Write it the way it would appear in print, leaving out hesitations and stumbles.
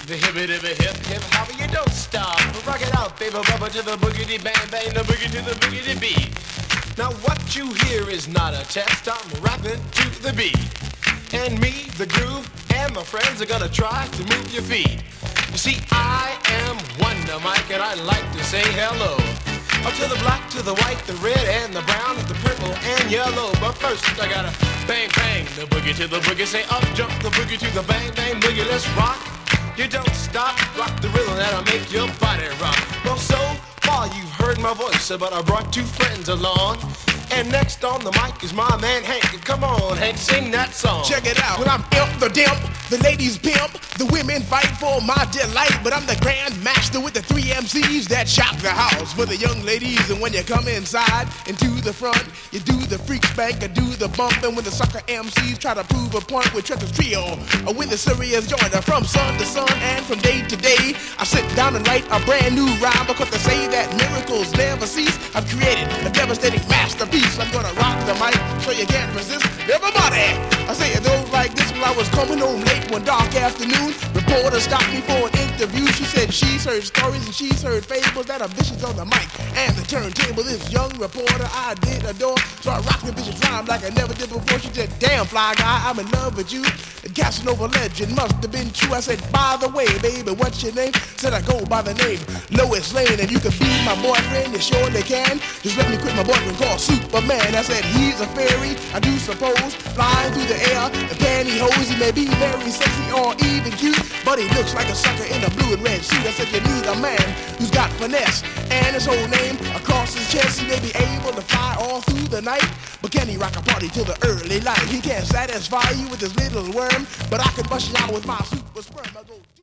The hippie hip hip hopper, you don't stop. Rock it out, baby, rubber to the boogity bang bang, the boogie to the boogity beat. Now what you hear is not a test. I'm rapping to the beat, and me, the groove, and my friends are gonna try to move your feet. You see, I am Wonder Mike, and I like to say hello. Up to the black, to the white, the red, and the brown, the purple, and yellow. But first, I gotta bang, bang, the boogie to the boogie. Say up, jump the boogie to the bang, bang, boogie. Let's rock. You don't stop, rock the rhythm that'll make your body rock. Well, so far you've heard my voice, but I brought two friends along. And next on the mic is my man Hank. Come on, Hank, sing that song. Check it out. When I'm imp the dimp, the ladies pimp, the women fight for my delight. But I'm the grand master with the 3 MCs that shock the house for the young ladies. And when you come inside and to the front, you do the freak spank and do the bump. And when the sucker MCs try to prove a point with Trevor's Trio, or with the serious joiner from sun to sun and from day to day, I sit down and write a brand new rhyme because they say that miracles never cease. I've created a devastating masterpiece. I'm gonna rock the mic so you can't resist. Everybody, I say it goes like this. When I was coming home late one dark afternoon, reporter stopped me for an interview. She said she's heard stories and she's heard fables that are vicious on the mic and the turntable. This young reporter I did adore, so I rocked the vicious rhyme like I never did before. She said, damn fly guy, I'm in love with you. And Casanova legend must have been true. I said, by the way, baby, what's your name? Said I go by the name Lois Lane, and you can be my boyfriend, you surely can. Just let me quit my boyfriend called Superman. I said, he's a fairy, I do suppose, flying through the air in pantyhose. He may be very sexy or even cute, but he looks like a sucker in a blue and red suit. I said, you need a man who's got finesse and his whole name across his chest. He may be able to fly all through the night, but can he rock a party till the early light? He can't satisfy you with his little worm, but I can bust you out with my super sperm. I go